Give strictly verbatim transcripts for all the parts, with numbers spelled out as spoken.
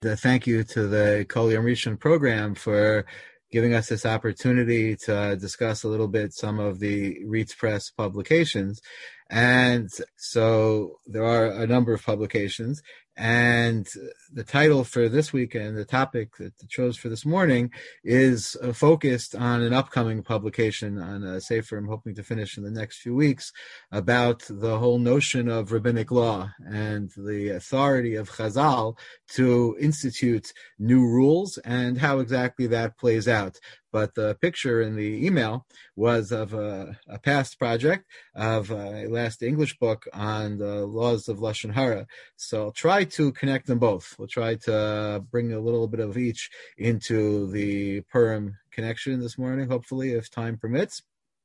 Uh, thank you to the Kol Yom Rishon program for giving us this opportunity to uh, discuss a little bit some of the Reitz Press publications. And so there are a number of publications. And the title for this week and the topic that I chose for this morning is uh, focused on an upcoming publication on a sefer I'm hoping to finish in the next few weeks about the whole notion of rabbinic law and the authority of Chazal to institute new rules and how exactly that plays out. But the picture in the email was of a, a past project of a last English book on the laws of Lashon Hara. So I'll try to connect them both. We'll try to bring a little bit of each into the Purim connection this morning, hopefully, if time permits.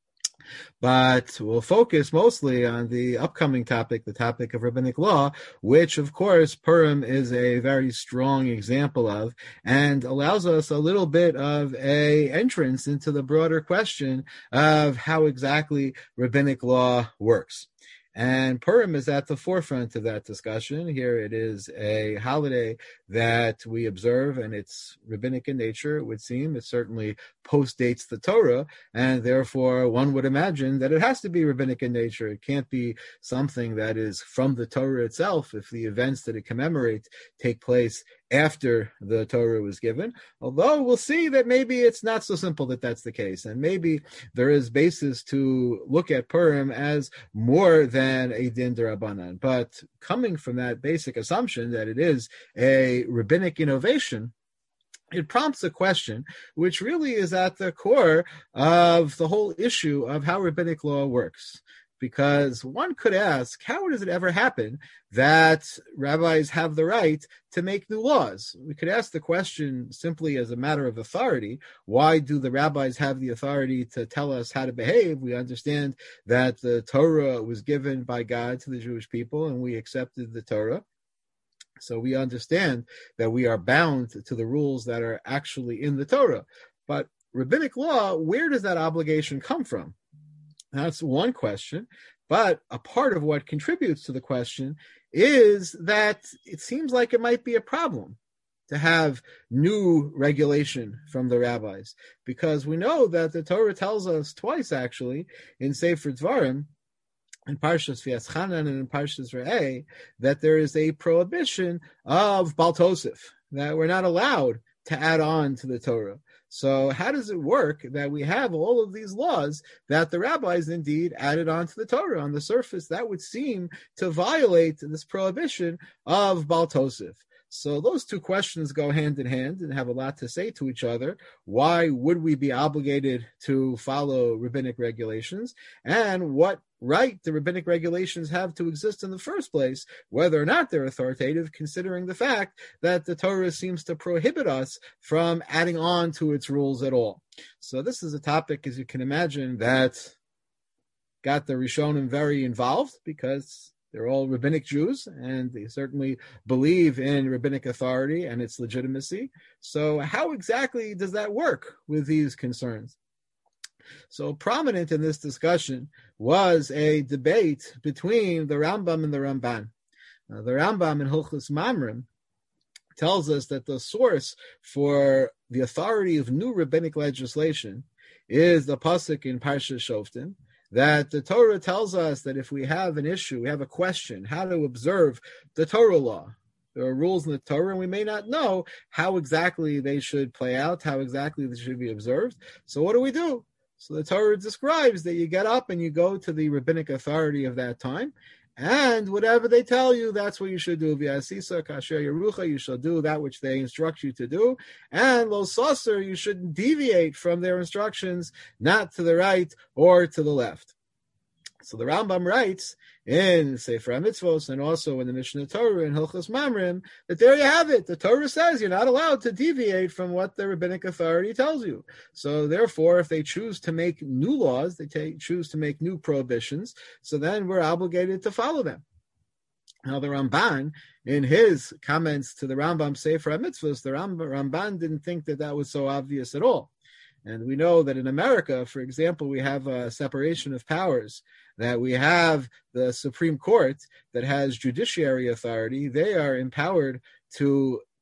But we'll focus mostly on the upcoming topic, the topic of rabbinic law, which, of course, Purim is a very strong example of and allows us a little bit of a entrance into the broader question of how exactly rabbinic law works. And Purim is at the forefront of that discussion. Here it is a holiday that we observe, and it's rabbinic in nature, it would seem. It certainly postdates the Torah, and therefore one would imagine that it has to be rabbinic in nature. It can't be something that is from the Torah itself if the events that it commemorates take place after the Torah was given, although we'll see that maybe it's not so simple that that's the case, and maybe there is basis to look at Purim as more than a din d'Rabbanan. But coming from that basic assumption that it is a rabbinic innovation, it prompts a question which really is at the core of the whole issue of how rabbinic law works. Because one could ask, how does it ever happen that rabbis have the right to make new laws? We could ask the question simply as a matter of authority. Why do the rabbis have the authority to tell us how to behave? We understand that the Torah was given by God to the Jewish people, and we accepted the Torah. So we understand that we are bound to the rules that are actually in the Torah. But rabbinic law, where does that obligation come from? That's one question, but a part of what contributes to the question is that it seems like it might be a problem to have new regulation from the rabbis, because we know that the Torah tells us twice, actually, in Sefer Dvarim, in Parshas V'yaschanan and in Parshas Re'eh, that there is a prohibition of Baal Tosef, that we're not allowed to add on to the Torah. So how does it work that we have all of these laws that the rabbis indeed added on to the Torah? On the surface, that would seem to violate this prohibition of Baal Tosef. So those two questions go hand in hand and have a lot to say to each other. Why would we be obligated to follow rabbinic regulations? And what right the rabbinic regulations have to exist in the first place, whether or not they're authoritative, considering the fact that the Torah seems to prohibit us from adding on to its rules at all. So this is a topic, as you can imagine, that got the Rishonim very involved, because they're all rabbinic Jews, and they certainly believe in rabbinic authority and its legitimacy. So how exactly does that work with these concerns? So prominent in this discussion was a debate between the Rambam and the Ramban. Now, the Rambam in Hilchos Mamrim tells us that the source for the authority of new rabbinic legislation is the pasuk in Parshas Shoftim, that the Torah tells us that if we have an issue, we have a question, how to observe the Torah law. There are rules in the Torah, and we may not know how exactly they should play out, how exactly they should be observed. So what do we do? So the Torah describes that you get up and you go to the rabbinic authority of that time, and whatever they tell you, that's what you should do. V'yasisa kasher yerucha, you shall do that which they instruct you to do. And lo saser, you shouldn't deviate from their instructions, not to the right or to the left. So the Rambam writes in Sefer HaMitzvos and also in the Mishnah Torah in Hilchos Mamrim that there you have it. The Torah says you're not allowed to deviate from what the rabbinic authority tells you. So therefore, if they choose to make new laws, they take, choose to make new prohibitions, so then we're obligated to follow them. Now the Ramban, in his comments to the Rambam Sefer HaMitzvos, the Ramban didn't think that that was so obvious at all. And we know that in America, for example, we have a separation of powers, that we have the Supreme Court that has judiciary authority. They are empowered to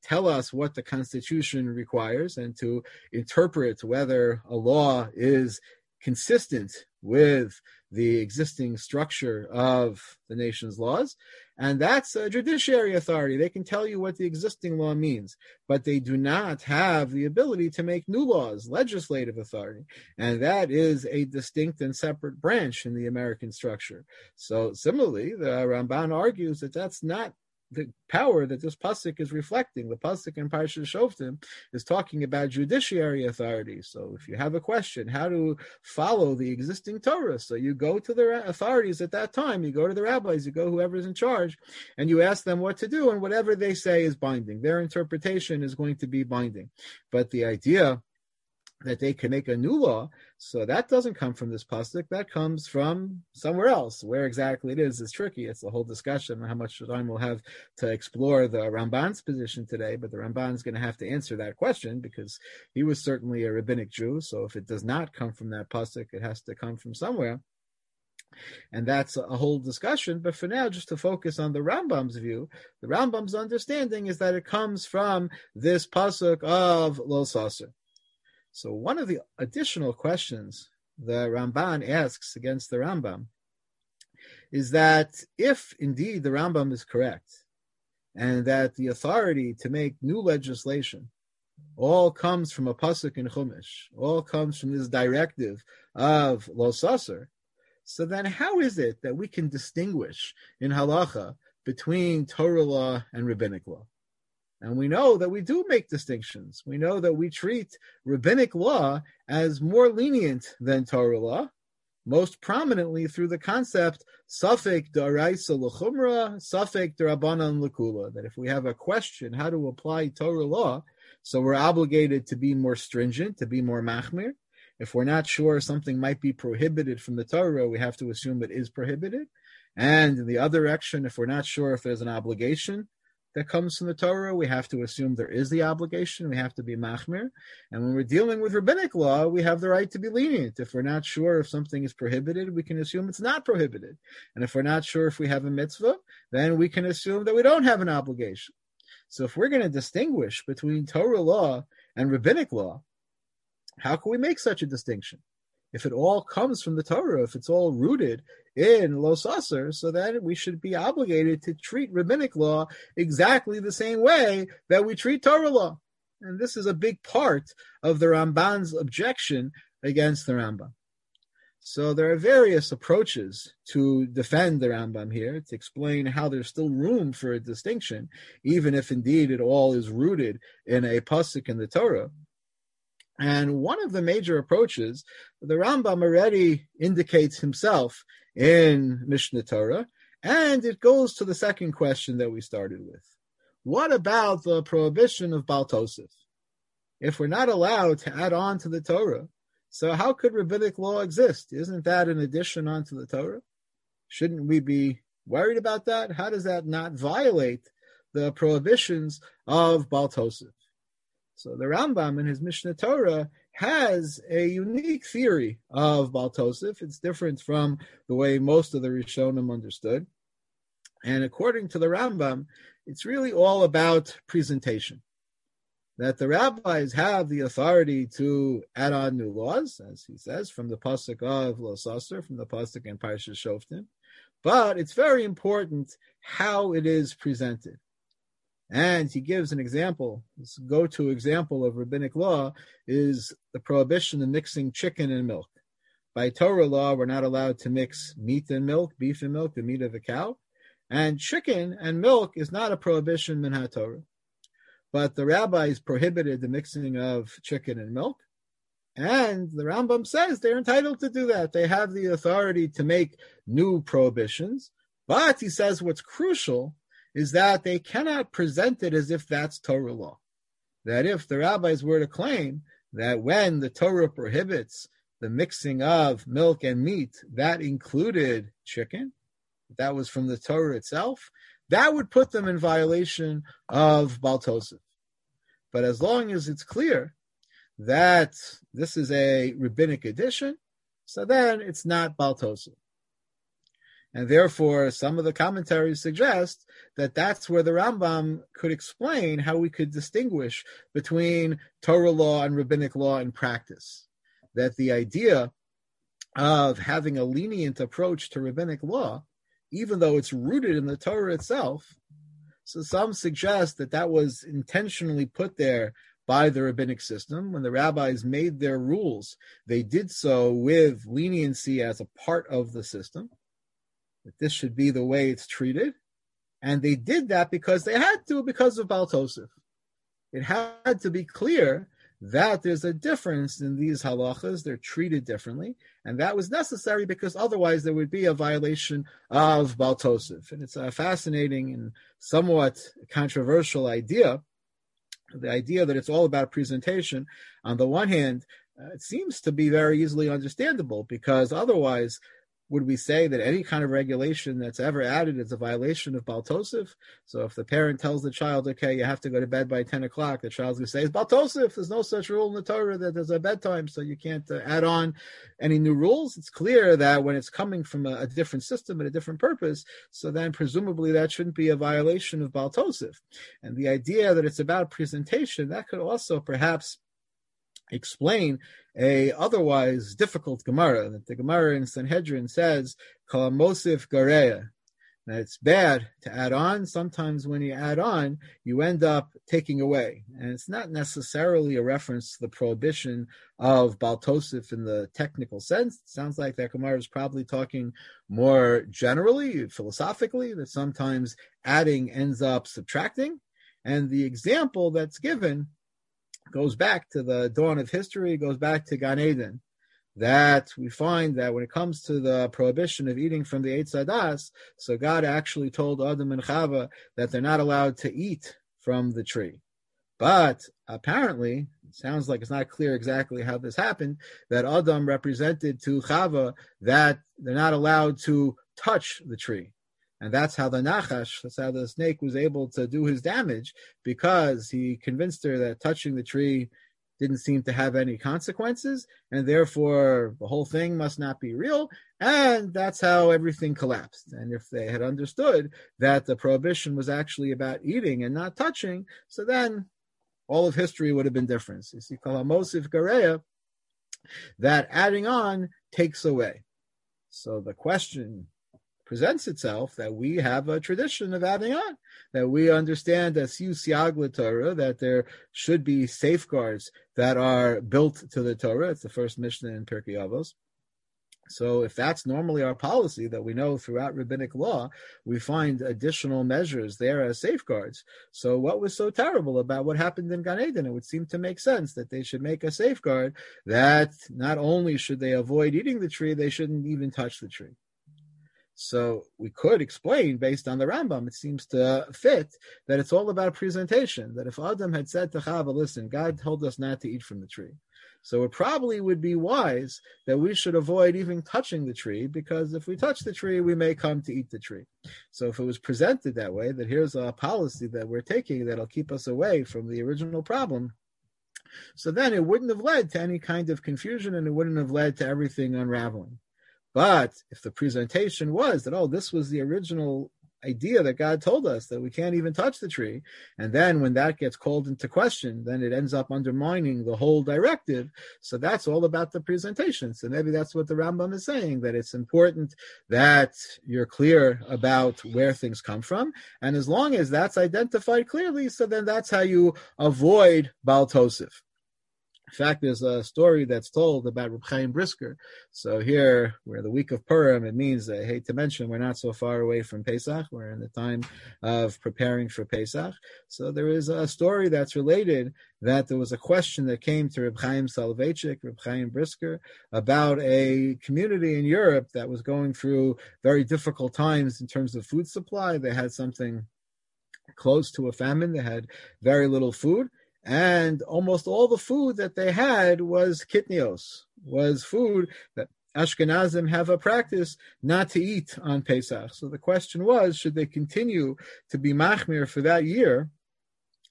tell us what the Constitution requires and to interpret whether a law is consistent with the existing structure of the nation's laws. And that's a judiciary authority. They can tell you what the existing law means, but they do not have the ability to make new laws, legislative authority. And that is a distinct and separate branch in the American structure. So similarly, the Ramban argues that that's not the power that this pasuk is reflecting. The pasuk in Parshas Shoftim is talking about judiciary authority. So if you have a question, how to follow the existing Torah, so you go to the authorities at that time, you go to the rabbis, you go whoever's in charge, and you ask them what to do, and whatever they say is binding. Their interpretation is going to be binding. But the idea that they can make a new law, so that doesn't come from this pasuk. That comes from somewhere else. Where exactly it is is tricky. It's a whole discussion on how much time we'll have to explore the Ramban's position today. But the Ramban's going to have to answer that question because he was certainly a rabbinic Jew. So if it does not come from that pasuk, it has to come from somewhere. And that's a whole discussion. But for now, just to focus on the Rambam's view, the Rambam's understanding is that it comes from this pasuk of Lo Saser. So one of the additional questions the Ramban asks against the Rambam is that if indeed the Rambam is correct and that the authority to make new legislation all comes from a pasuk in Chumash, all comes from this directive of Lo Saser, so then how is it that we can distinguish in halacha between Torah law and rabbinic law? And we know that we do make distinctions. We know that we treat rabbinic law as more lenient than Torah law, most prominently through the concept Safek D'Oraisa L'Chumra, Safek D'Rabbanan L'Kula, that if we have a question how to apply Torah law, so we're obligated to be more stringent, to be more machmir. If we're not sure something might be prohibited from the Torah, we have to assume it is prohibited. And in the other direction, if we're not sure if there's an obligation that comes from the Torah, we have to assume there is the obligation. We have to be machmir. And when we're dealing with rabbinic law, we have the right to be lenient. If we're not sure if something is prohibited, we can assume it's not prohibited. And if we're not sure if we have a mitzvah, then we can assume that we don't have an obligation. So if we're going to distinguish between Torah law and rabbinic law, how can we make such a distinction? If it all comes from the Torah, if it's all rooted in Lo Saser, so then we should be obligated to treat rabbinic law exactly the same way that we treat Torah law. And this is a big part of the Ramban's objection against the Rambam. So there are various approaches to defend the Rambam here, to explain how there's still room for a distinction, even if indeed it all is rooted in a pasuk in the Torah. And one of the major approaches, the Rambam already indicates himself in Mishnah Torah, and it goes to the second question that we started with. What about the prohibition of Baal Tosef? If we're not allowed to add on to the Torah, so how could rabbinic law exist? Isn't that an addition onto the Torah? Shouldn't we be worried about that? How does that not violate the prohibitions of Baal Tosef? So the Rambam in his Mishnah Torah has a unique theory of Baal Tosef. It's different from the way most of the Rishonim understood. And according to the Rambam, it's really all about presentation. That the rabbis have the authority to add on new laws, as he says, from the pasuk of Lo Saser, from the pasuk in Parshas Shoftim. But it's very important how it is presented. And he gives an example. This go-to example of rabbinic law is the prohibition of mixing chicken and milk. By Torah law, we're not allowed to mix meat and milk, beef and milk, the meat of a cow. And chicken and milk is not a prohibition min HaTorah. But the rabbis prohibited the mixing of chicken and milk. And the Rambam says they're entitled to do that. They have the authority to make new prohibitions. But he says what's crucial is that they cannot present it as if that's Torah law. That if the rabbis were to claim that when the Torah prohibits the mixing of milk and meat, that included chicken, that was from the Torah itself, that would put them in violation of Baal Tosef. But as long as it's clear that this is a rabbinic addition, so then it's not Baal Tosef. And therefore, some of the commentaries suggest that that's where the Rambam could explain how we could distinguish between Torah law and rabbinic law in practice. That the idea of having a lenient approach to rabbinic law, even though it's rooted in the Torah itself, so some suggest that that was intentionally put there by the rabbinic system. When the rabbis made their rules, they did so with leniency as a part of the system, that this should be the way it's treated. And they did that because they had to, because of Baal Tosef. It had to be clear that there's a difference in these halachas. They're treated differently. And that was necessary because otherwise there would be a violation of Baal Tosef. And it's a fascinating and somewhat controversial idea. The idea that it's all about presentation. On the one hand, uh, it seems to be very easily understandable, because otherwise, would we say that any kind of regulation that's ever added is a violation of Baal Tosef? So if the parent tells the child, okay, you have to go to bed by ten o'clock, the child's going to say, it's Baal Tosef. There's no such rule in the Torah that there's a bedtime, so you can't uh, add on any new rules. It's clear that when it's coming from a, a different system and a different purpose, so then presumably that shouldn't be a violation of Baal Tosef. And the idea that it's about presentation, that could also perhaps explain a otherwise difficult Gemara, that the Gemara in Sanhedrin says, Kol Mosif Gareya. Now it's bad to add on. Sometimes when you add on, you end up taking away. And it's not necessarily a reference to the prohibition of Baal Tosef in the technical sense. It sounds like that Gemara is probably talking more generally, philosophically, that sometimes adding ends up subtracting. And the example that's given goes back to the dawn of history, goes back to Gan Eden, that we find that when it comes to the prohibition of eating from the Eitz Hadas, so God actually told Adam and Chava that they're not allowed to eat from the tree. But apparently, it sounds like it's not clear exactly how this happened, that Adam represented to Chava that they're not allowed to touch the tree. And that's how the Nachash, that's how the snake was able to do his damage, because he convinced her that touching the tree didn't seem to have any consequences, and therefore the whole thing must not be real. And that's how everything collapsed. And if they had understood that the prohibition was actually about eating and not touching, so then all of history would have been different. You see, Kol HaMosif Gareya, that adding on takes away. So the question presents itself that we have a tradition of adding on, that we understand as Siu Siag LeTorah, that there should be safeguards that are built to the Torah. It's the first Mishnah in Pirkei Avos. So if that's normally our policy, that we know throughout rabbinic law, we find additional measures there as safeguards. So what was so terrible about what happened in Gan Eden? It would seem to make sense that they should make a safeguard that not only should they avoid eating the tree, they shouldn't even touch the tree. So we could explain, based on the Rambam, it seems to fit, that it's all about presentation, that if Adam had said to Chava, listen, God told us not to eat from the tree, so it probably would be wise that we should avoid even touching the tree, because if we touch the tree, we may come to eat the tree. So if it was presented that way, that here's a policy that we're taking that'll keep us away from the original problem, so then it wouldn't have led to any kind of confusion, and it wouldn't have led to everything unraveling. But if the presentation was that, oh, this was the original idea that God told us, that we can't even touch the tree, and then when that gets called into question, then it ends up undermining the whole directive. So that's all about the presentation. So maybe that's what the Rambam is saying, that it's important that you're clear about where things come from. And as long as that's identified clearly, so then that's how you avoid Baal Tosef. In fact, there's a story that's told about Reb Chaim Brisker. So here, we're the week of Purim. It means, I hate to mention, we're not so far away from Pesach. We're in the time of preparing for Pesach. So there is a story that's related that there was a question that came to Reb Chaim Soloveitchik, Reb Chaim Brisker, about a community in Europe that was going through very difficult times in terms of food supply. They had something close to a famine. They had very little food. And almost all the food that they had was kitnios, was food that Ashkenazim have a practice not to eat on Pesach. So the question was, should they continue to be machmir for that year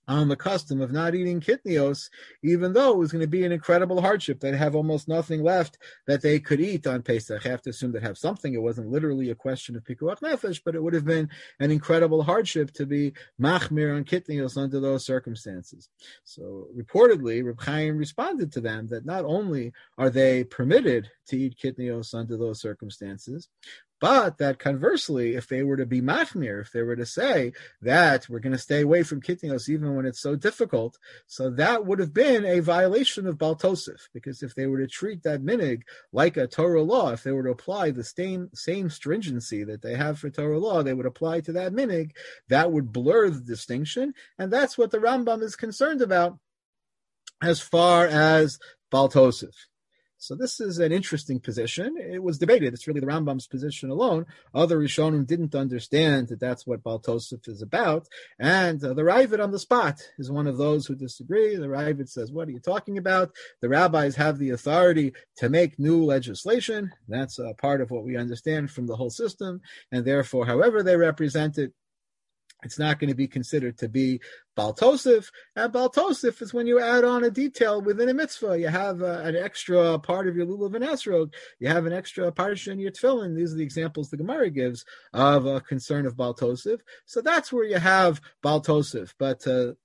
on the custom of not eating kitnios, even though it was going to be an incredible hardship. They'd have almost nothing left that they could eat on Pesach. I have to assume they'd have something. It wasn't literally a question of pikuach nefesh, but it would have been an incredible hardship to be machmir on kitnios under those circumstances. So reportedly, Reb Chaim responded to them that not only are they permitted to eat kitnios under those circumstances, but that conversely, if they were to be machmir, if they were to say that we're going to stay away from kitnios even when it's so difficult, so that would have been a violation of Baal Tosef, because if they were to treat that minig like a Torah law, if they were to apply the same, same stringency that they have for Torah law, they would apply to that minig, that would blur the distinction, and that's what the Rambam is concerned about as far as Baal Tosef. So this is an interesting position. It was debated. It's really the Rambam's position alone. Other Rishonim didn't understand that that's what Baal Tosef is about. And uh, the Ravid on the spot is one of those who disagree. The Ravid says, what are you talking about? The rabbis have the authority to make new legislation. That's uh, part of what we understand from the whole system. And therefore, however they represent it, it's not going to be considered to be Baal Tosef. And Baal Tosef is when you add on a detail within a mitzvah. You have uh, an extra part of your lulav and esrog. You have an extra parsha in your tefillin. These are the examples the Gemara gives of a concern of Baal Tosef. So that's where you have Baal Tosef. But uh,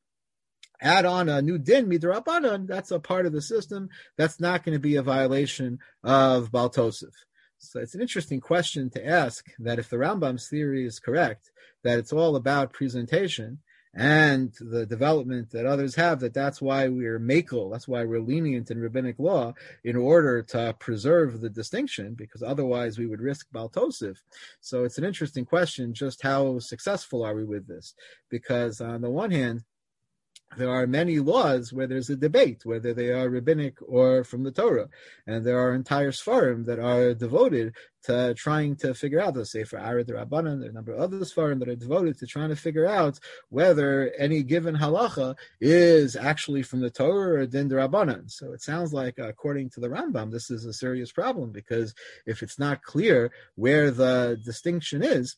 add on a new din midrabanan, that's a part of the system. That's not going to be a violation of Baal Tosef. So it's an interesting question to ask, that if the Rambam's theory is correct, that it's all about presentation and the development that others have, that that's why we're makel, that's why we're lenient in rabbinic law, in order to preserve the distinction, because otherwise we would risk Baal Tosef. So it's an interesting question, just how successful are we with this? Because on the one hand, there are many laws where there's a debate, whether they are rabbinic or from the Torah. And there are entire Sfarim that are devoted to trying to figure out, let's say for Arad Rabbanan, there are a number of other Sfarim that are devoted to trying to figure out whether any given halacha is actually from the Torah or Din Rabbanan. So it sounds like, according to the Rambam, this is a serious problem, because if it's not clear where the distinction is,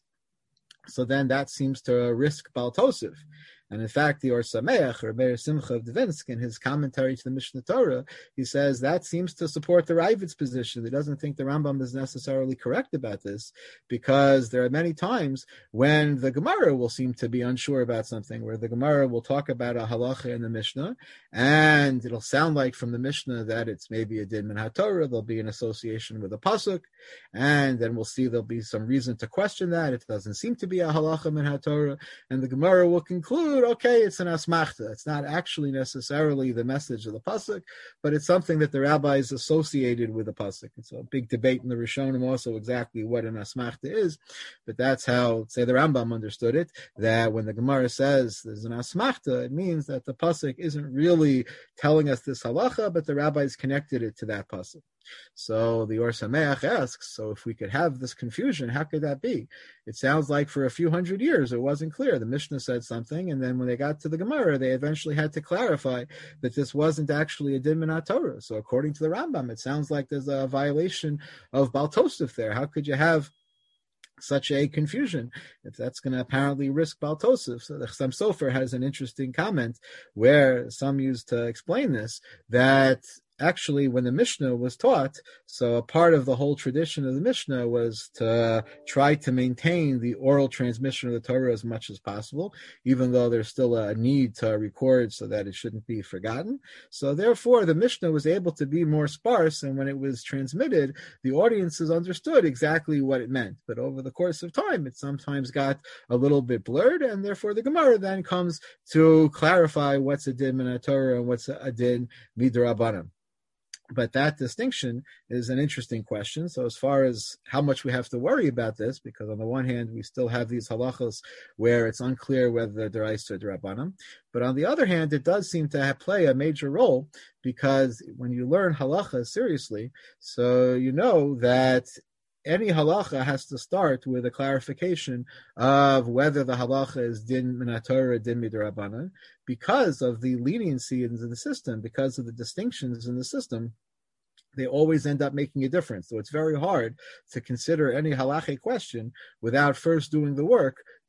so then that seems to risk Baal Tosef. And in fact, the Or Sameach, or Meir Simcha of Dvinsk, in his commentary to the Mishnah Torah, he says that seems to support the Ravid's position. He doesn't think the Rambam is necessarily correct about this, because there are many times when the Gemara will seem to be unsure about something, where the Gemara will talk about a halacha in the Mishnah, and it'll sound like from the Mishnah that it's maybe a din min haTorah, there'll be an association with a pasuk, and then we'll see there'll be some reason to question that. It doesn't seem to be a halacha min haTorah, and the Gemara will conclude, okay, it's an asmachta. It's not actually necessarily the message of the pasuk, but it's something that the rabbis associated with the pasuk. It's a big debate in the Rishonim also exactly what an asmachta is, but that's how, say, the Rambam understood it, that when the Gemara says there's an asmachta, it means that the pasuk isn't really telling us this halacha, but the rabbis connected it to that pasuk. So the Or Sameach asks, so if we could have this confusion, how could that be? It sounds like for a few hundred years it wasn't clear. The Mishnah said something, and then when they got to the Gemara, they eventually had to clarify that this wasn't actually a din min haTorah. So according to the Rambam, it sounds like there's a violation of Baal Tosef there. How could you have such a confusion if that's going to apparently risk Baal Tosef? So the Chassam Sofer has an interesting comment where some used to explain this, that actually when the Mishnah was taught, so a part of the whole tradition of the Mishnah was to try to maintain the oral transmission of the Torah as much as possible, even though there's still a need to record so that it shouldn't be forgotten. So therefore, the Mishnah was able to be more sparse, and when it was transmitted, the audiences understood exactly what it meant. But over the course of time, it sometimes got a little bit blurred, and therefore the Gemara then comes to clarify what's a din min haTorah and what's a din midrabanan. But that distinction is an interesting question. So as far as how much we have to worry about this, because on the one hand, we still have these halachas where it's unclear whether they're deraisa or derabanan. But on the other hand, it does seem to have play a major role, because when you learn halacha seriously, so you know that any halacha has to start with a clarification of whether the halacha is din min haTorah or din midrabanan, because of the leniency in the system, because of the distinctions in the system. They always end up making a difference. So it's very hard to consider any halachic question without first doing the work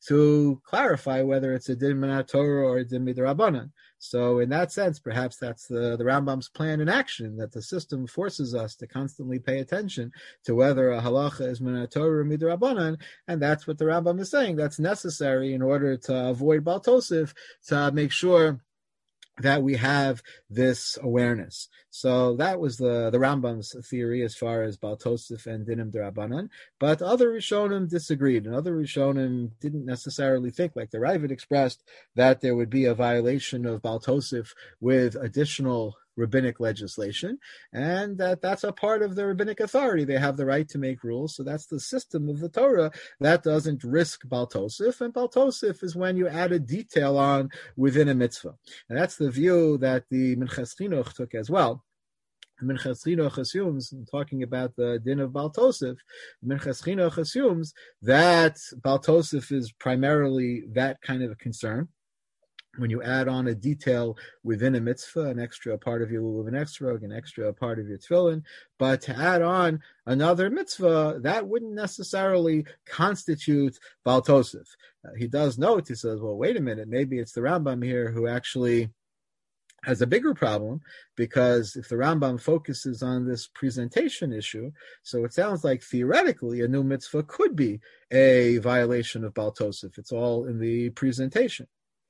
to clarify whether it's a din min Torah or a din midrabanan. So in that sense, perhaps that's the, the Rambam's plan in action, that the system forces us to constantly pay attention to whether a halacha is min Torah or midrabanan, and that's what the Rambam is saying. That's necessary in order to avoid Baal Tosef, to make sure that we have this awareness. So that was the, the Rambam's theory as far as Baal Tosef and Dinim D'Rabbanan. But other Rishonim disagreed, and other Rishonim didn't necessarily think, like the Ravid expressed, that there would be a violation of Baal Tosef with additional rabbinic legislation, and that that's a part of the rabbinic authority. They have the right to make rules, so that's the system of the Torah that doesn't risk Baal Tosef, and Baal Tosef is when you add a detail on within a mitzvah. And that's the view that the Minchas Chinuch took as well. Minchas Chinuch assumes, talking about the din of Baal Tosef, Minchas Chinuch assumes that Baal Tosef is primarily that kind of a concern. When you add on a detail within a mitzvah, an extra part of your lulav and esrog, an extra part of your tefillin, but to add on another mitzvah, that wouldn't necessarily constitute Baal Tosef. Uh, he does note, he says, well, wait a minute, maybe it's the Rambam here who actually has a bigger problem, because if the Rambam focuses on this presentation issue, so it sounds like theoretically a new mitzvah could be a violation of Baal Tosef. It's all in the presentation.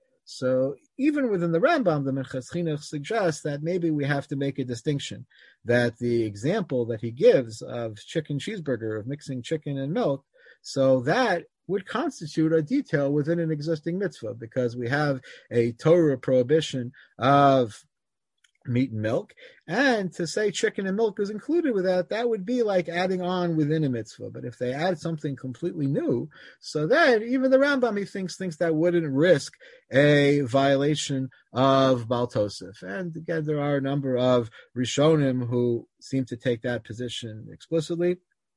So even within the Rambam, the Minchas Chinuch suggests that maybe we have to make a distinction, that the example that he gives of chicken cheeseburger, of mixing chicken and milk, so that would constitute a detail within an existing mitzvah, because we have a Torah prohibition of meat and milk, and to say chicken and milk is included with that, that would be like adding on within a mitzvah. But if they add something completely new, so then even the Rambam, he thinks, thinks that wouldn't risk a violation of Baal Tosef. And again, there are a number of Rishonim who seem to take that position explicitly.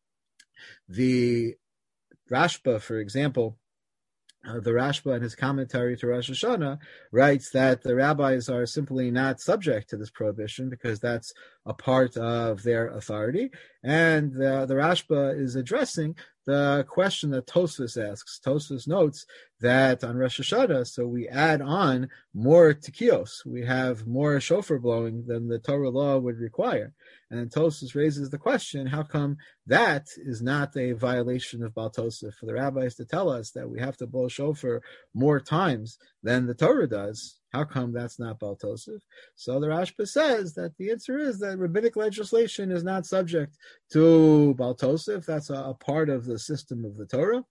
The Rashba, for example, Uh, the Rashba in his commentary to Rosh Hashanah writes that the rabbis are simply not subject to this prohibition because that's a part of their authority. And the, the Rashba is addressing the question that Tosfos asks. Tosfos notes that on Rosh Hashanah, so we add on more tikkios. We have more shofar blowing than the Torah law would require. And then Tosfos raises the question, how come that is not a violation of Baal Tosef? For the rabbis to tell us that we have to blow shofar more times than the Torah does, how come that's not Baal Tosef? So the Rashba says that the answer is that rabbinic legislation is not subject to Baal Tosef. That's a, a part of the system of the Torah,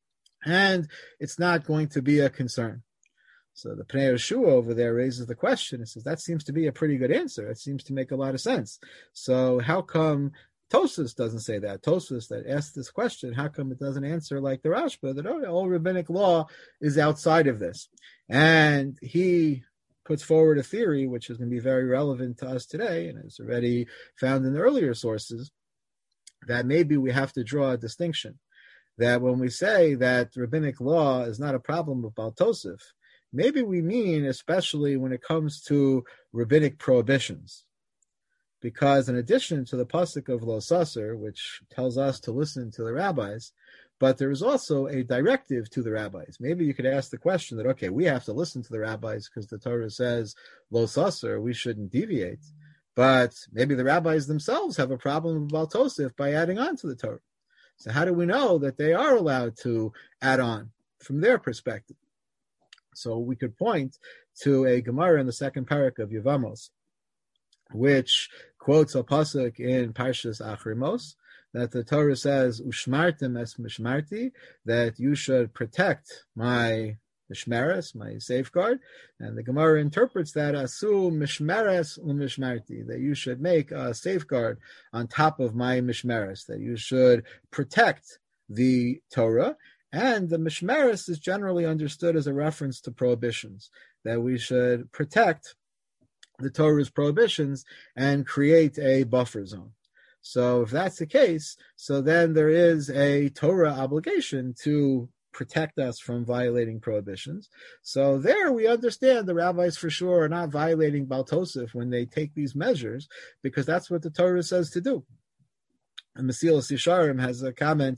and it's not going to be a concern. So the Pnei Yeshua over there raises the question. It says that seems to be a pretty good answer. It seems to make a lot of sense. So how come Tosfos doesn't say that? Tosfos that asked this question, how come it doesn't answer like the Rashba, that oh, all rabbinic law is outside of this? And he puts forward a theory which is going to be very relevant to us today, and it's already found in the earlier sources, that maybe we have to draw a distinction. That when we say that rabbinic law is not a problem of Baal Tosef, maybe we mean especially when it comes to rabbinic prohibitions. Because in addition to the pasuk of Lo Saser, which tells us to listen to the rabbis, but there is also a directive to the rabbis. Maybe you could ask the question that, okay, we have to listen to the rabbis because the Torah says Lo Saser, we shouldn't deviate. But maybe the rabbis themselves have a problem with Baal Tosef by adding on to the Torah. So how do we know that they are allowed to add on from their perspective? So we could point to a Gemara in the second parak of Yevamos, which quotes a pasuk in Parshas Achrimos, that the Torah says, Ushmartem es mishmarti, that you should protect my mishmeres, my safeguard. And the Gemara interprets that asu mishmeres umishmarti, that you should make a safeguard on top of my mishmeres, that you should protect the Torah. And the mishmeres is generally understood as a reference to prohibitions, that we should protect the Torah's prohibitions and create a buffer zone. So if that's the case, so then there is a Torah obligation to protect us from violating prohibitions. So there we understand the rabbis for sure are not violating Baal Tosef when they take these measures, because that's what the Torah says to do. And Mesilas Yesharim has a comment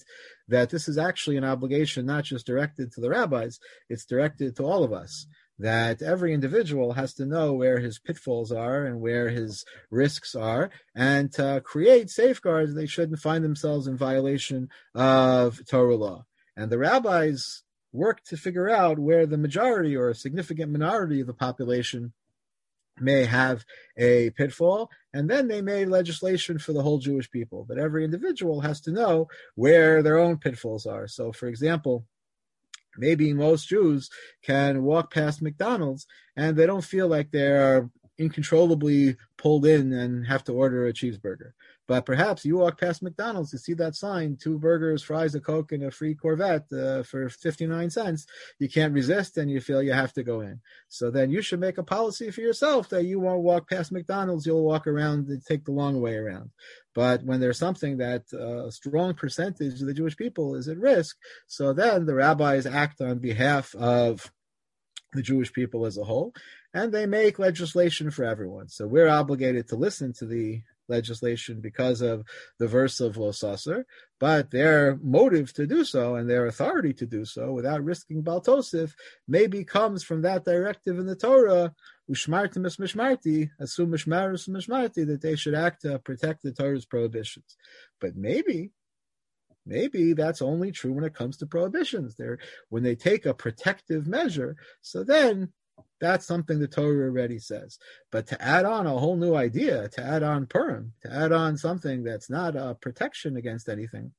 that this is actually an obligation not just directed to the rabbis, it's directed to all of us. That every individual has to know where his pitfalls are and where his risks are, and to create safeguards, they shouldn't find themselves in violation of Torah law. And the rabbis work to figure out where the majority or a significant minority of the population may have a pitfall, and then they made legislation for the whole Jewish people. But every individual has to know where their own pitfalls are. So, for example, maybe most Jews can walk past McDonald's and they don't feel like they're incontrollably pulled in and have to order a cheeseburger. But perhaps you walk past McDonald's, you see that sign, two burgers, fries, a Coke, and a free Corvette uh, for fifty-nine cents. You can't resist and you feel you have to go in. So then you should make a policy for yourself that you won't walk past McDonald's, you'll walk around and take the long way around. But when there's something that uh, a strong percentage of the Jewish people is at risk, so then the rabbis act on behalf of the Jewish people as a whole, and they make legislation for everyone. So we're obligated to listen to the legislation because of the verse of Lo Saser, but their motive to do so and their authority to do so without risking Baal Tosef maybe comes from that directive in the Torah, Ushmartim es mishmarti, asum mishmarus mishmarti, that they should act to protect the Torah's prohibitions. But maybe Maybe that's only true when it comes to prohibitions. They're, when they take a protective measure, so then that's something the Torah already says. But to add on a whole new idea, to add on Purim, to add on something that's not a protection against anything.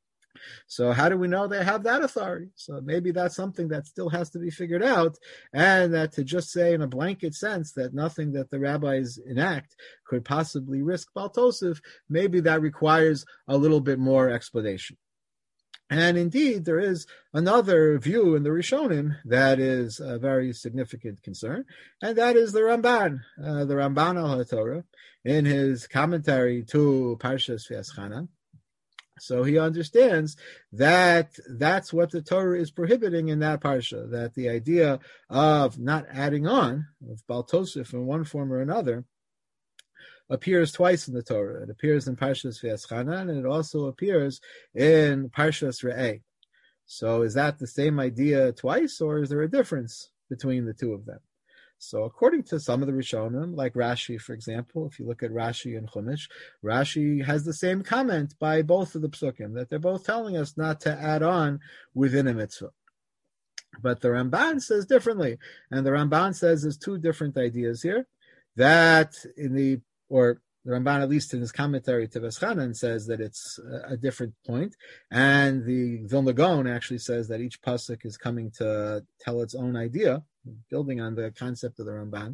So how do we know they have that authority? So maybe that's something that still has to be figured out, and that to just say in a blanket sense that nothing that the rabbis enact could possibly risk Baal Tosef, maybe that requires a little bit more explanation. And indeed, there is another view in the Rishonim that is a very significant concern, and that is the Ramban, uh, the Ramban al HaTorah, in his commentary to Parshas V'Eschanan. So he understands that that's what the Torah is prohibiting in that parsha, that the idea of not adding on, of Baal Tosef in one form or another, appears twice in the Torah. It appears in Parshas V'Eschanan, and it also appears in Parshas Re'eh. So is that the same idea twice, or is there a difference between the two of them? So according to some of the Rishonim, like Rashi, for example, if you look at Rashi and Chumash, Rashi has the same comment by both of the psukim, that they're both telling us not to add on within a mitzvah. But the Ramban says differently, and the Ramban says there's two different ideas here, that in the, or the Ramban, at least in his commentary to V'Eschanan, says that it's a different point, and the Vilna Gaon actually says that each pasuk is coming to tell its own idea, building on the concept of the Ramban.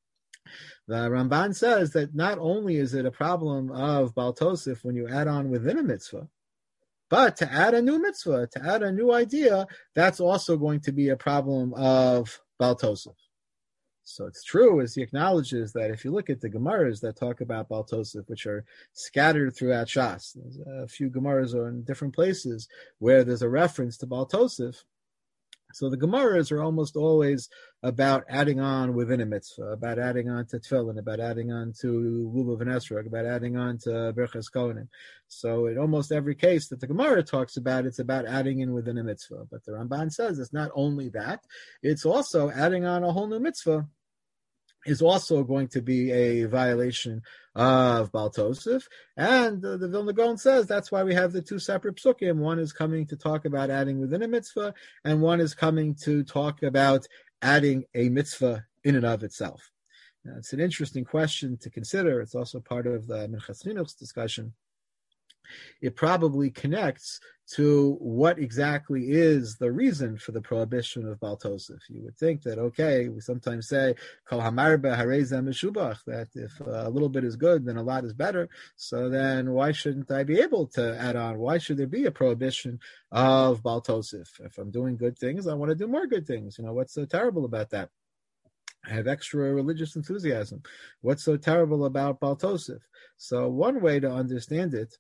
The Ramban says that not only is it a problem of Baal Tosef when you add on within a mitzvah, but to add a new mitzvah, to add a new idea, that's also going to be a problem of Baal Tosef. So it's true, as he acknowledges, that if you look at the Gemaras that talk about Baal Tosef, which are scattered throughout Shas, there's a few Gemaras are in different places where there's a reference to Baal Tosef. So the Gemaras are almost always about adding on within a mitzvah, about adding on to Tefillin, about adding on to Lulav and Esrog, about adding on to Berchas Kohanim. So in almost every case that the Gemara talks about, it's about adding in within a mitzvah. But the Ramban says it's not only that, it's also adding on a whole new mitzvah is also going to be a violation of Baal Tosef. And uh, the Vilna Gaon says that's why we have the two separate psukim. One is coming to talk about adding within a mitzvah, and one is coming to talk about adding a mitzvah in and of itself. Now, it's an interesting question to consider. It's also part of the Minchas Chinuch's discussion. It probably connects to what exactly is the reason for the prohibition of Baal Tosef. You would think that, okay, we sometimes say, Kol hamarba hareza meshubach, that if a little bit is good, then a lot is better. So then why shouldn't I be able to add on? Why should there be a prohibition of Baal Tosef? If I'm doing good things, I want to do more good things. You know, what's so terrible about that? I have extra religious enthusiasm. What's so terrible about Baal Tosef? So one way to understand it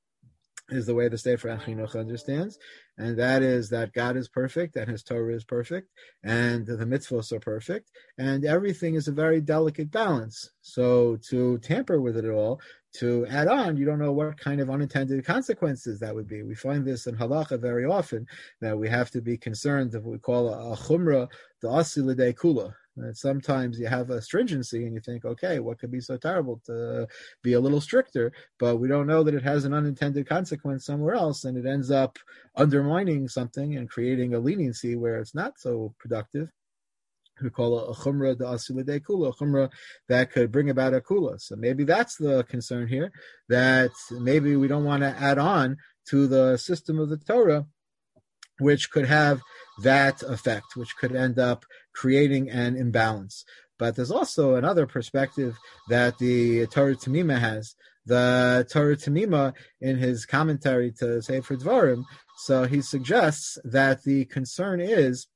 is the way the Sefer HaChinuch understands, and that is that God is perfect, and His Torah is perfect, and the mitzvahs are perfect, and everything is a very delicate balance. So to tamper with it all, to add on, you don't know what kind of unintended consequences that would be. We find this in halacha very often, that we have to be concerned of what we call a, a chumrah, the asi l'dei kula. And sometimes you have a stringency and you think, okay, what could be so terrible to be a little stricter? But we don't know that it has an unintended consequence somewhere else, and it ends up undermining something and creating a leniency where it's not so productive. We call it a chumrah da asilidei kula, a chumrah that could bring about a kula. So maybe that's the concern here, that maybe we don't want to add on to the system of the Torah, which could have that effect, which could end up creating an imbalance. But there's also another perspective that the Torah Tamima has. The Torah Tamima, in his commentary to Sefer Dvarim, so he suggests that the concern is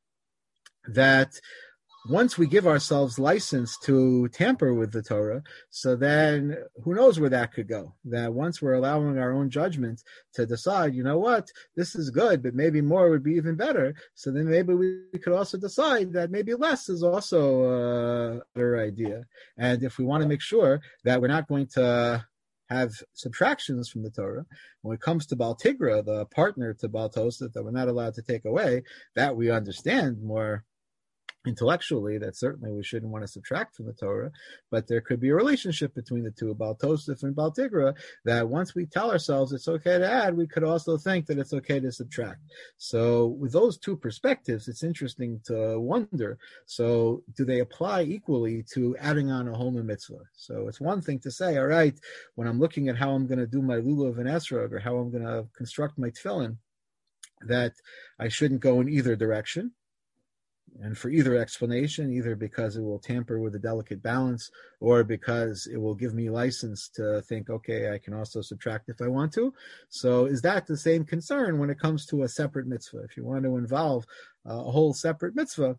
that once we give ourselves license to tamper with the Torah, so then who knows where that could go? That once we're allowing our own judgment to decide, you know what, this is good, but maybe more would be even better. So then maybe we could also decide that maybe less is also a better idea. And if we want to make sure that we're not going to have subtractions from the Torah, when it comes to Baal Tigra, the partner to Baal Tosef that we're not allowed to take away, that we understand more intellectually, that certainly we shouldn't want to subtract from the Torah, but there could be a relationship between the two, Baal Tosef and Baal Tigra, that once we tell ourselves it's okay to add, we could also think that it's okay to subtract. So with those two perspectives, it's interesting to wonder, so do they apply equally to adding on a whole new mitzvah? So it's one thing to say, all right, when I'm looking at how I'm going to do my lulav and esrog, or how I'm going to construct my tefillin, that I shouldn't go in either direction. And for either explanation, either because it will tamper with a delicate balance, or because it will give me license to think, okay, I can also subtract if I want to. So is that the same concern when it comes to a separate mitzvah? If you want to involve a whole separate mitzvah,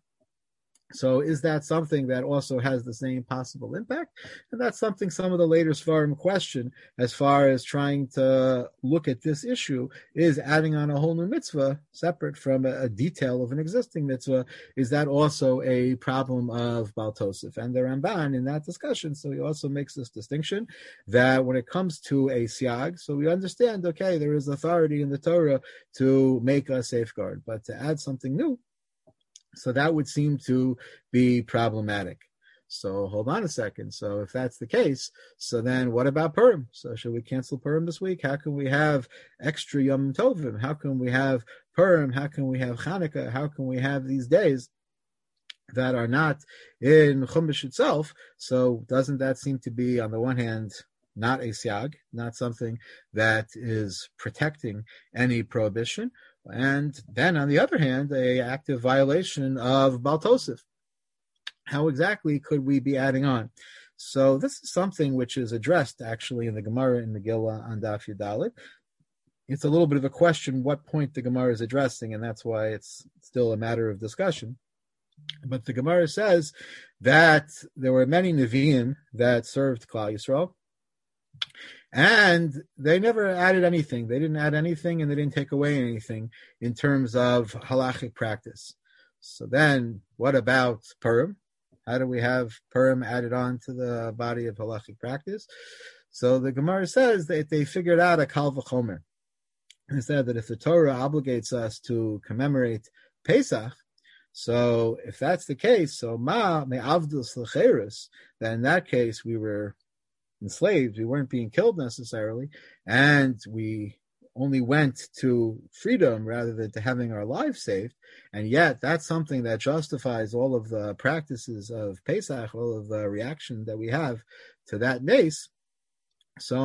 so is that something that also has the same possible impact? And that's something some of the later Svarim question as far as trying to look at this issue, is adding on a whole new mitzvah separate from a, a detail of an existing mitzvah. Is that also a problem of Baal Tosef? And the Ramban in that discussion, so he also makes this distinction that when it comes to a siag, so we understand, okay, there is authority in the Torah to make a safeguard, but to add something new, so that would seem to be problematic. So hold on a second. So if that's the case, so then what about Purim? So should we cancel Purim this week? How can we have extra Yom Tovim? How can we have Purim? How can we have Hanukkah? How can we have these days that are not in Chumash itself? So doesn't that seem to be, on the one hand, not a siag, not something that is protecting any prohibition, and then on the other hand, a active violation of Baal Tosef? How exactly could we be adding on? So this is something which is addressed actually in the Gemara in Megillah on Daf Yudalit. It's a little bit of a question what point the Gemara is addressing, and that's why it's still a matter of discussion. But the Gemara says that there were many Nevi'im that served Klal Yisrael, and they never added anything. They didn't add anything, and they didn't take away anything in terms of halachic practice. So then, what about Purim? How do we have Purim added on to the body of halachic practice? So the Gemara says that they figured out a kal v'chomer. They said that if the Torah obligates us to commemorate Pesach, so if that's the case, so ma me'avdus l'cheirus, then in that case we were enslaved, we weren't being killed necessarily, and we only went to freedom rather than to having our lives saved, and yet that's something that justifies all of the practices of Pesach, all of the reaction that we have to that mace. So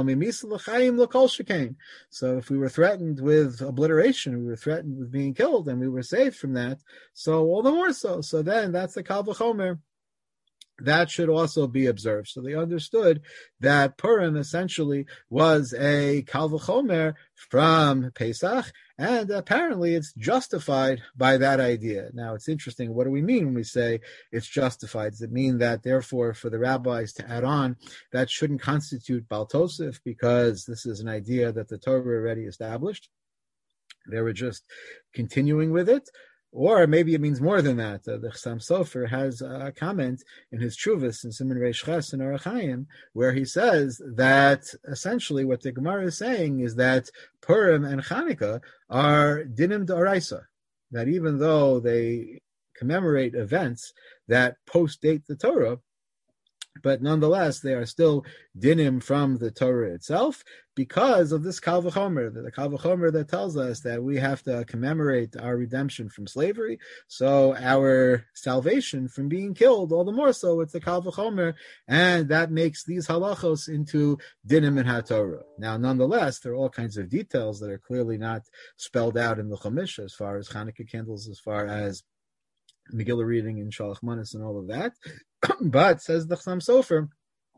so if we were threatened with obliteration, we were threatened with being killed, and we were saved from that, so all the more so. So then that's the kal v'chomer. That should also be observed. So they understood that Purim essentially was a kal v'chomer from Pesach, and apparently it's justified by that idea. Now, it's interesting. What do we mean when we say it's justified? Does it mean that, therefore, for the rabbis to add on, that shouldn't constitute Baal Tosef because this is an idea that the Torah already established? They were just continuing with it? Or maybe it means more than that. Uh, the Chassam Sofer has a comment in his Chuvas in Siman Reish Ches in Orach Chaim, where he says that essentially what the Gemara is saying is that Purim and Chanukah are dinim d'oraisa, that even though they commemorate events that post-date the Torah, but nonetheless, they are still dinim from the Torah itself because of this Kal V'chomer, the Kal V'chomer that tells us that we have to commemorate our redemption from slavery, so our salvation from being killed, all the more so, it's the Kal V'chomer, and that makes these halachos into dinim in HaTorah. Now, nonetheless, there are all kinds of details that are clearly not spelled out in the Chumash, as far as Hanukkah candles, as far as Megillah reading in Shalach Manas and all of that. But, says the Chassam Sofer,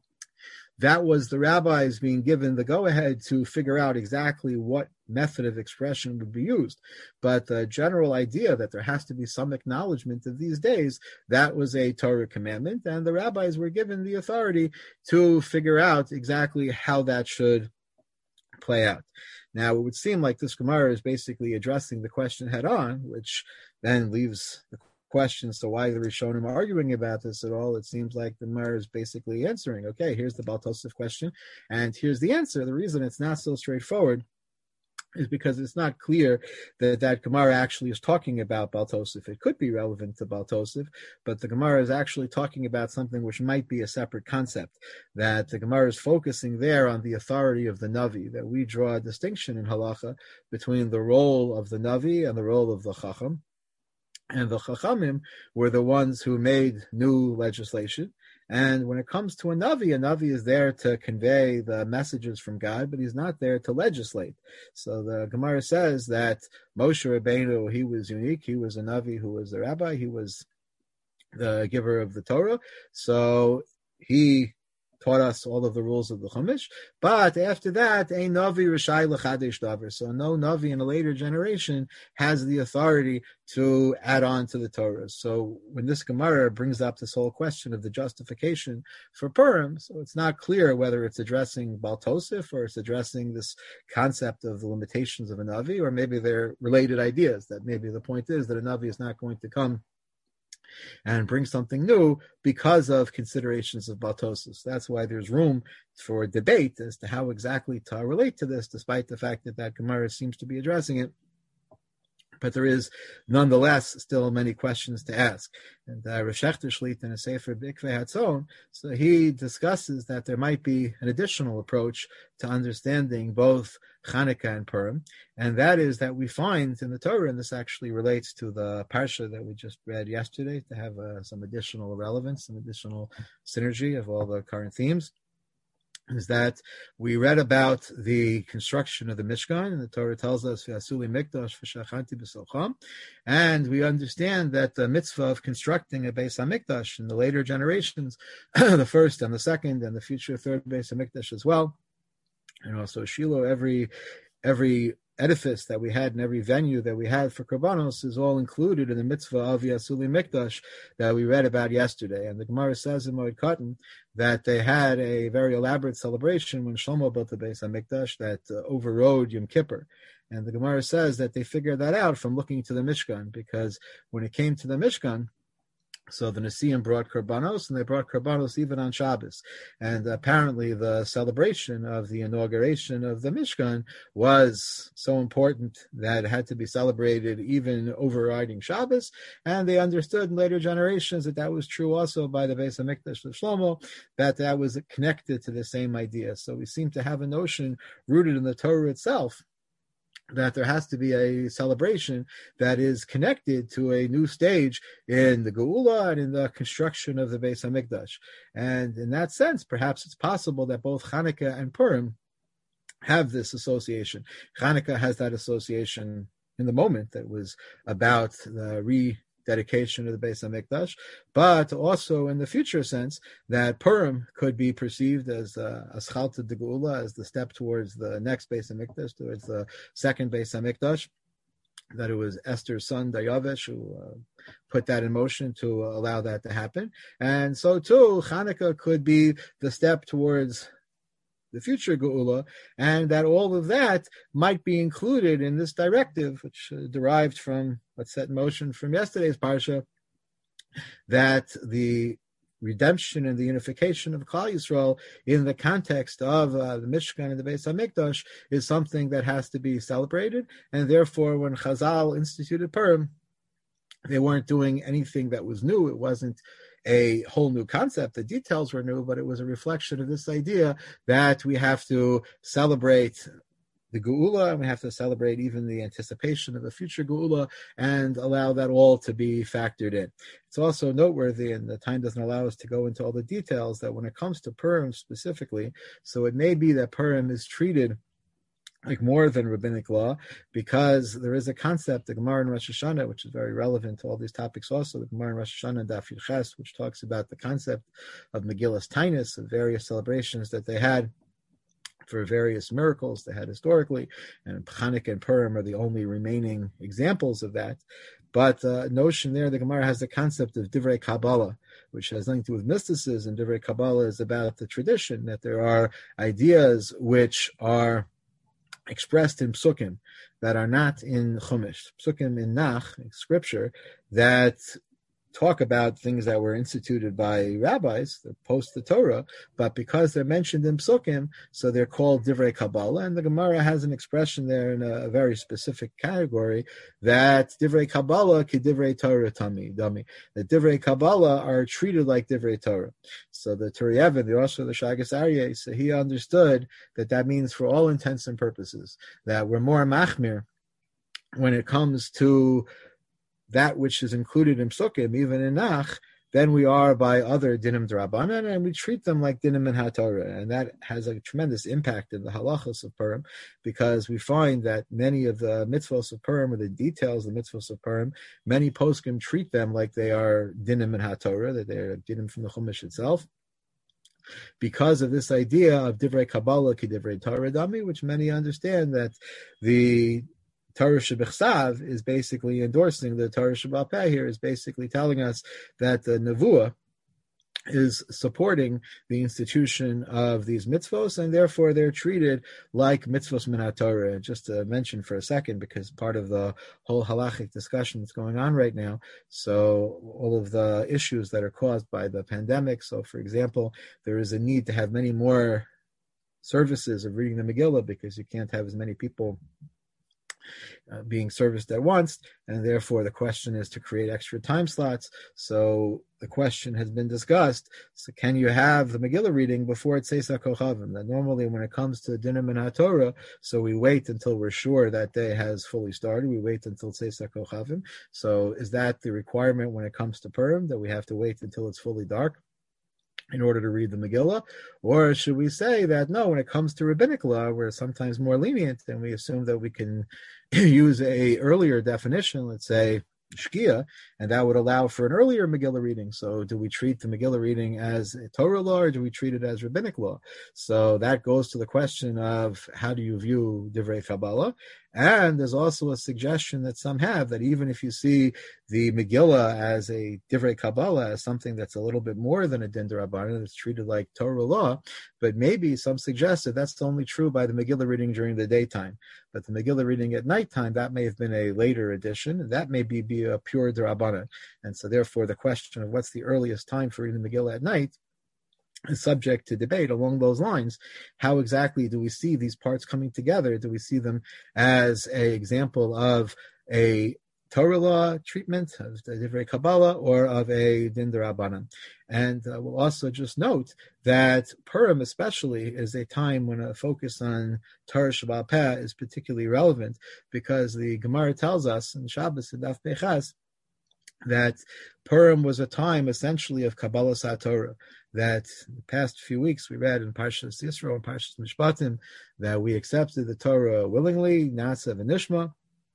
that was the rabbis being given the go-ahead to figure out exactly what method of expression would be used. But the general idea that there has to be some acknowledgement of these days, that was a Torah commandment, and the rabbis were given the authority to figure out exactly how that should play out. Now, it would seem like this Gemara is basically addressing the question head-on, which then leaves the questions to why the Rishonim are arguing about this at all. It seems like the Gemara is basically answering, okay, here's the Baal Tosef question, and here's the answer. The reason it's not so straightforward is because it's not clear that that Gemara actually is talking about Baal Tosef. It could be relevant to Baal Tosef, but the Gemara is actually talking about something which might be a separate concept, that the Gemara is focusing there on the authority of the Navi, that we draw a distinction in Halacha between the role of the Navi and the role of the Chacham. And the Chachamim were the ones who made new legislation. And when it comes to a Navi, a Navi is there to convey the messages from God, but he's not there to legislate. So the Gemara says that Moshe Rabbeinu, he was unique. He was a Navi who was the rabbi. He was the giver of the Torah. So he taught us all of the rules of the Chumash, but after that, a Navi Rishai L'chadesh Davar. So no Navi in a later generation has the authority to add on to the Torah. So when this Gemara brings up this whole question of the justification for Purim, so it's not clear whether it's addressing Baal Tosef or it's addressing this concept of the limitations of a Navi, or maybe they're related ideas, that maybe the point is that a Navi is not going to come and bring something new because of considerations of Baal Tosef. That's why there's room for debate as to how exactly to relate to this, despite the fact that that Gemara seems to be addressing it. But there is, nonetheless, still many questions to ask. And uh, Rosh Shlit in a Sefer B'ikvei Hatzon, so he discusses that there might be an additional approach to understanding both Chanukah and Purim, and that is that we find in the Torah, and this actually relates to the Parsha that we just read yesterday, to have uh, some additional relevance, some additional synergy of all the current themes, is that we read about the construction of the Mishkan, and the Torah tells us, V'asuli mikdash v'shachanti b'socham, and we understand that the mitzvah of constructing a Beis HaMikdash in the later generations, the first and the second and the future third Beis HaMikdash as well, and also Shiloh, every every edifice that we had and every venue that we had for Korbanos is all included in the mitzvah of Yasuli Mikdash that we read about yesterday. And the Gemara says in Moed Katan that they had a very elaborate celebration when Shlomo built the Beis HaMikdash that uh, overrode Yom Kippur. And the Gemara says that they figured that out from looking to the Mishkan, because when it came to the Mishkan, so the Nesiim brought Korbanos, and they brought Korbanos even on Shabbos. And apparently the celebration of the inauguration of the Mishkan was so important that it had to be celebrated even overriding Shabbos. And they understood in later generations that that was true also by the Beis HaMikdash of Shlomo, that that was connected to the same idea. So we seem to have a notion rooted in the Torah itself, that there has to be a celebration that is connected to a new stage in the Geula and in the construction of the Beis HaMikdash. And in that sense, perhaps it's possible that both Chanukah and Purim have this association. Chanukah has that association in the moment that was about the re dedication of the Beis HaMikdash, but also in the future sense that Purim could be perceived as uh, Aschalta de Geula, as the step towards the next Beis HaMikdash, towards the second Beis HaMikdash, that it was Esther's son Dayavesh who uh, put that in motion to uh, allow that to happen. And so too, Chanukah could be the step towards the future Geula, and that all of that might be included in this directive, which uh, derived from what's set in motion from yesterday's Parsha, that the redemption and the unification of Klal Yisrael in the context of uh, the Mishkan and the Beis HaMikdash is something that has to be celebrated, and therefore when Chazal instituted Purim, they weren't doing anything that was new. It wasn't a whole new concept. The details were new, but it was a reflection of this idea that we have to celebrate the Geula, and we have to celebrate even the anticipation of a future Geula, and allow that all to be factored in. It's also noteworthy, and the time doesn't allow us to go into all the details, that when it comes to Purim specifically, so it may be that Purim is treated like more than rabbinic law, because there is a concept, the Gemara in Rosh Hashanah, which is very relevant to all these topics also, the Gemara in Rosh Hashanah and Daf Yud Ches, which talks about the concept of Megillas Tainus, of various celebrations that they had for various miracles they had historically, and Chanukah and Purim are the only remaining examples of that. But the uh, notion there, the Gemara has the concept of Divrei Kabbalah, which has nothing to do with mysticism. Divrei Kabbalah is about the tradition, that there are ideas which are expressed in psukim that are not in Chumash, psukim in Nach, in scripture, that talk about things that were instituted by rabbis that post the Torah, but because they're mentioned in psukim, so they're called divrei Kabbalah. And the Gemara has an expression there in a, a very specific category, that divrei Kabbalah ki divrei Torah tami dami. The divrei Kabbalah are treated like divrei Torah. So the Turi Even, the author of the Shagas Aryeh, so he understood that that means for all intents and purposes that we're more machmir when it comes to that which is included in Psukim, even in Nach, than we are by other dinim d'Rabbanan, and we treat them like dinim in HaTorah. And that has a tremendous impact in the halachos of Purim, because we find that many of the mitzvos of Purim, or the details of the mitzvos of Purim, many poskim treat them like they are dinim in HaTorah, that they are dinim from the Chumash itself, because of this idea of divrei Kabbalah ki divrei Torah dami, which many understand that the Torah Shebechsav is basically endorsing the Torah Sheba'al Peh here, is basically telling us that the Nevuah is supporting the institution of these mitzvos, and therefore they're treated like mitzvos min HaTorah. Just to mention for a second, because part of the whole halachic discussion that's going on right now, so all of the issues that are caused by the pandemic, so for example, there is a need to have many more services of reading the Megillah, because you can't have as many people Uh, being serviced at once, and therefore the question is to create extra time slots. So the question has been discussed, so can you have the Megillah reading before it says HaKochavim? That normally when it comes to Dinim and HaTorah, so we wait until we're sure that day has fully started, we wait until it says HaKochavim. So is that the requirement when it comes to Purim, that we have to wait until it's fully dark in order to read the Megillah? Or should we say that no, when it comes to rabbinic law, we're sometimes more lenient, and we assume that we can use a earlier definition, let's say Shkia, and that would allow for an earlier Megillah reading. So do we treat the Megillah reading as a Torah law, or do we treat it as rabbinic law? So that goes to the question of how do you view Divrei Kabbalah? And there's also a suggestion that some have, that even if you see the Megillah as a Divrei Kabbalah, as something that's a little bit more than a Din D'Rabbanan, it's treated like Torah law, but maybe some suggest that that's only true by the Megillah reading during the daytime. But the Megillah reading at nighttime, that may have been a later addition, that may be, be a pure D'Rabbanan. And so therefore the question of what's the earliest time for reading the Megillah at night is subject to debate along those lines. How exactly do we see these parts coming together? Do we see them as an example of a Torah law treatment of the Divrei Kabbalah, or of a Din D'Rabbanan? And uh, we'll also just note that Purim especially is a time when a focus on Torah Sheba'al Peh is particularly relevant, because the Gemara tells us in Shabbos and Daf Pechas that Purim was a time essentially of Kabbalah SaTorah, that the past few weeks we read in Parshas Yisro and Parshas Mishpatim that we accepted the Torah willingly, Nasa v'Nishma,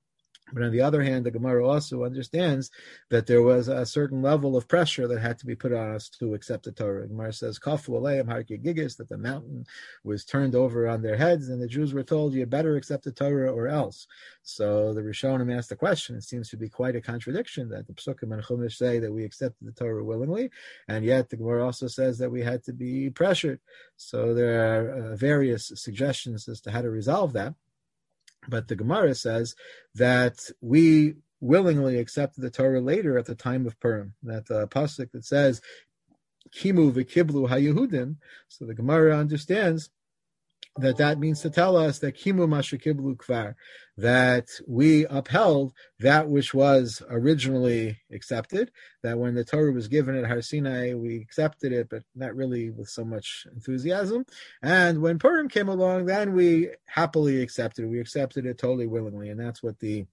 But on the other hand, the Gemara also understands that there was a certain level of pressure that had to be put on us to accept the Torah. The Gemara says, Kafu aleim harki gigis, that the mountain was turned over on their heads, and the Jews were told, you better accept the Torah or else. So the Rishonim asked the question. It seems to be quite a contradiction that the Psukim and Chumash say that we accepted the Torah willingly, and yet the Gemara also says that we had to be pressured. So there are uh, various suggestions as to how to resolve that. But the Gemara says that we willingly accepted the Torah later at the time of Purim. That the pasuk that says, Kimu v'kiblu ha-Yehudim, so the Gemara understands that that means to tell us that Kimu mashakiblu kvar, that we upheld that which was originally accepted, that when the Torah was given at Har Sinai, we accepted it, but not really with so much enthusiasm. And when Purim came along, then we happily accepted it. We accepted it totally willingly, and that's what the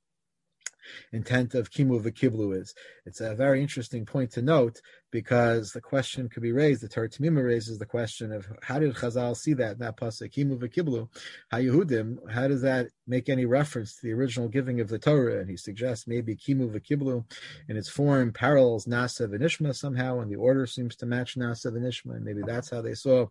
intent of Kimu v'Kiblu is. It's a very interesting point to note, because the question could be raised, the Torah Tamima raises the question of how did Chazal see that in that pasuk, Kimu v'Kiblu ha-Yehudim, how does that make any reference to the original giving of the Torah? And he suggests maybe Kimu v'Kiblu in its form parallels Nasa v'Nishma somehow, and the order seems to match Nasa v'Nishma, and maybe that's how they saw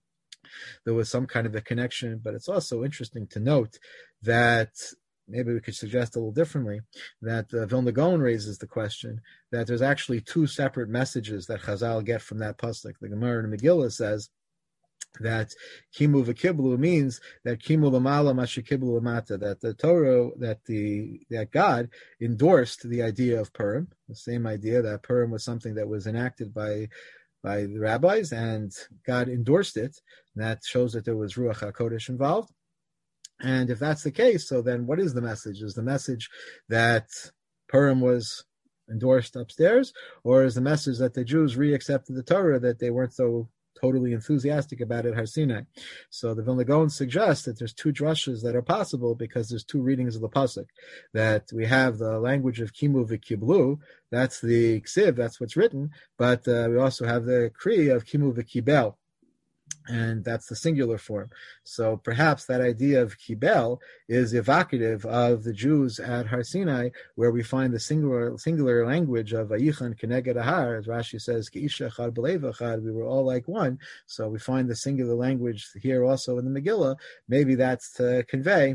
there was some kind of a connection. But it's also interesting to note that maybe we could suggest a little differently, that uh, Vilna Gaon raises the question that there's actually two separate messages that Chazal get from that pasuk. The Gemara in Megillah says that Kimu v'Kiblu means that Kimu l'mala mashikiblu l'mata, that the Torah, that the that God endorsed the idea of Purim, the same idea that Purim was something that was enacted by by the rabbis, and God endorsed it. And that shows that there was Ruach HaKodesh involved. And if that's the case, so then what is the message? Is the message that Purim was endorsed upstairs, or is the message that the Jews re-accepted the Torah, that they weren't so totally enthusiastic about it, Har Sinai? So the Vilna Gaon suggests that there's two drushes that are possible, because there's two readings of the pasuk. That we have the language of Kimu v'Kiblu, that's the Ksiv, that's what's written, but uh, we also have the Kri of Kimu v'Kibel, and that's the singular form. So perhaps that idea of kibel is evocative of the Jews at Har Sinai, where we find the singular singular language of Vayichan Keneged Ahar, as Rashi says, Keisha Echad B'Lev Echad, we were all like one. So we find the singular language here also in the Megillah. Maybe that's to convey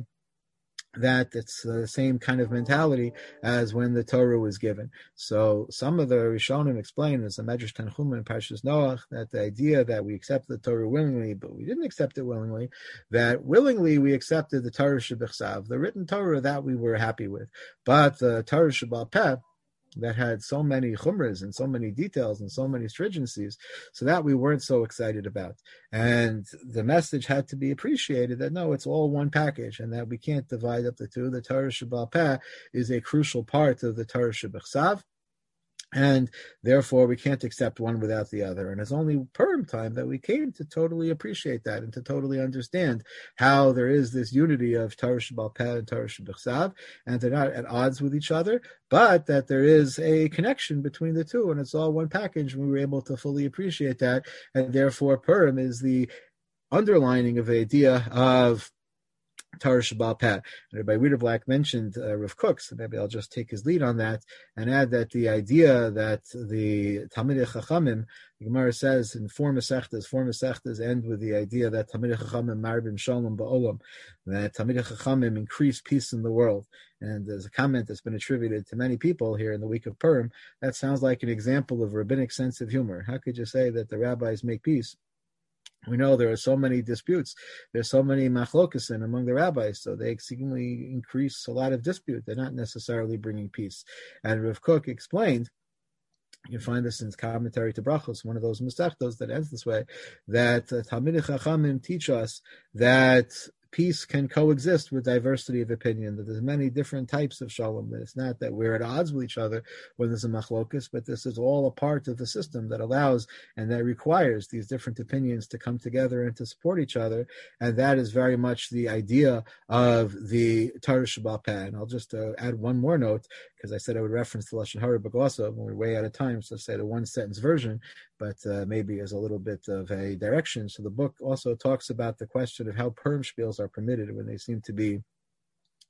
that it's the same kind of mentality as when the Torah was given. So some of the Rishonim explain, as the Medrash Tanchuma in Parshas Noach, that the idea that we accept the Torah willingly, but we didn't accept it willingly, that willingly we accepted the Torah Shebechsav, the written Torah that we were happy with. But the Torah Shebal Peh, that had so many chumras and so many details and so many stringencies, so that we weren't so excited about. And the message had to be appreciated that no, it's all one package, and that we can't divide up the two. The Torah Shebal Peh is a crucial part of the Torah Shebechsav, and therefore we can't accept one without the other. And it's only Purim time that we came to totally appreciate that and to totally understand how there is this unity of Torah Shebal Peh and Torah Shebechsav, and they're not at odds with each other, but that there is a connection between the two, and it's all one package. We were able to fully appreciate that, and therefore Purim is the underlining of the idea of Torah Shebal Peh. And Rabbi Wiederblack mentioned uh, Rav Kook, so maybe I'll just take his lead on that and add that the idea that the Talmidei Chachamim, the Gemara says in four Masechtas, four Masechtas end with the idea that Talmidei Chachamim marbim shalom ba'olam, that Talmidei Chachamim increase peace in the world. And there's a comment that's been attributed to many people here in the week of Purim. That sounds like an example of rabbinic sense of humor. How could you say that the rabbis make peace? We know there are so many disputes. There's so many machlokasin among the rabbis, so they seemingly increase a lot of dispute. They're not necessarily bringing peace. And Rav Kook explained, you can find this in his commentary to Brachos, one of those Masechtos that ends this way, that uh, Talmidei Chachamim teach us that peace can coexist with diversity of opinion, that there's many different types of shalom, that it's not that we're at odds with each other when there's a machlokus, but this is all a part of the system that allows and that requires these different opinions to come together and to support each other. And that is very much the idea of the Torah Shebal Peh. And I'll just uh, add one more note, because I said I would reference the Lashon Hara B'Glosa when we're way out of time, so say the one sentence version, but uh, maybe as a little bit of a direction. So the book also talks about the question of how Purim spiels are permitted when they seem to be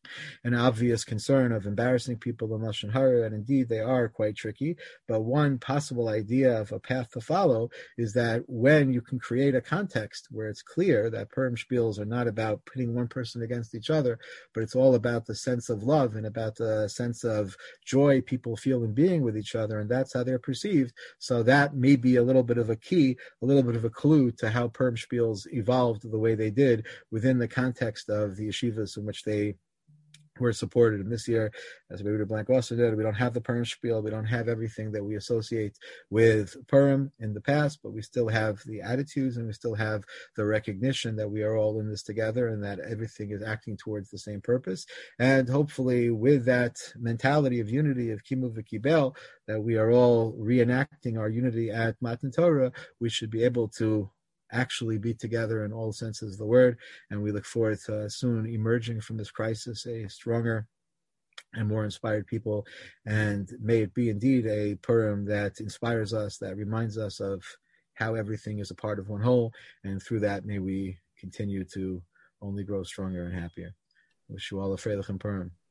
an obvious concern of embarrassing people in Lashon Hara, and indeed they are quite tricky. But one possible idea of a path to follow is that when you can create a context where it's clear that Purim spiels are not about pitting one person against each other, but it's all about the sense of love and about the sense of joy people feel in being with each other, and that's how they're perceived. So that may be a little bit of a key, a little bit of a clue to how Purim spiels evolved the way they did within the context of the yeshivas in which they were supported. And this year, as Rebbe Blank also did, we don't have the Purim spiel, we don't have everything that we associate with Purim in the past, but we still have the attitudes and we still have the recognition that we are all in this together and that everything is acting towards the same purpose. And hopefully with that mentality of unity, of Kimu V'Kibel, that we are all reenacting our unity at Matan Torah, we should be able to actually be together in all senses of the word, and we look forward to uh, soon emerging from this crisis a stronger and more inspired people, and may it be indeed a Purim that inspires us, that reminds us of how everything is a part of one whole, and through that may we continue to only grow stronger and happier. Wish you all a Freilich and Purim.